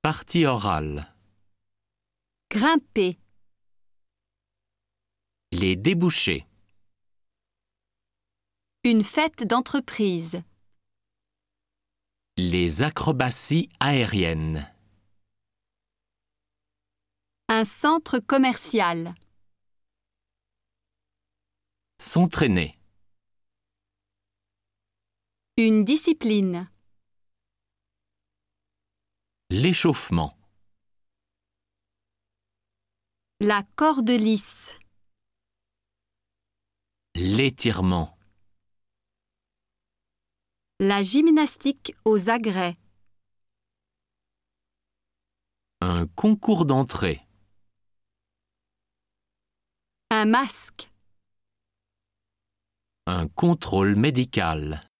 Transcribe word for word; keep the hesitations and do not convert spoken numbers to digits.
Partie orale. Grimper. Les débouchés. Une fête d'entreprise. Les acrobaties aériennes. Un centre commercial. S'entraîner. Une discipline. L'échauffement. La corde lisse. L'étirement. La gymnastique aux agrès. Un concours d'entrée. Un masque. Un contrôle médical.